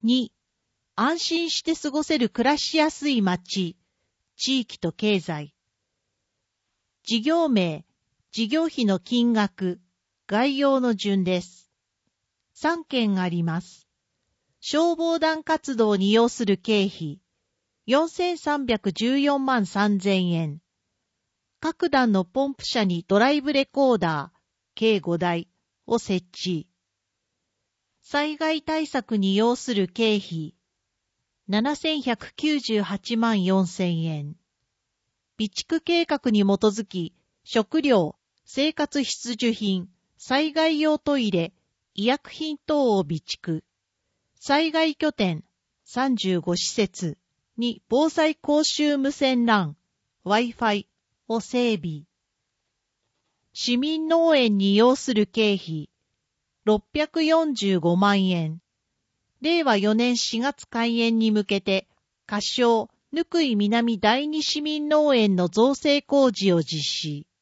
2、安心して過ごせる暮らしやすい街、地域と経済。事業名、事業費の金額、概要の順です。3件あります。消防団活動に要する経費、4314万3000円。各団のポンプ車にドライブレコーダー、計5台を設置。災害対策に要する経費、7198万4000円。備蓄計画に基づき、食料、生活必需品、災害用トイレ、医薬品等を備蓄。災害拠点、35施設に防災公衆無線 LAN、Wi-Fi を整備。市民農園に要する経費、645万円。令和4年4月開園に向けて、仮称、ぬくい南第二市民農園の造成工事を実施。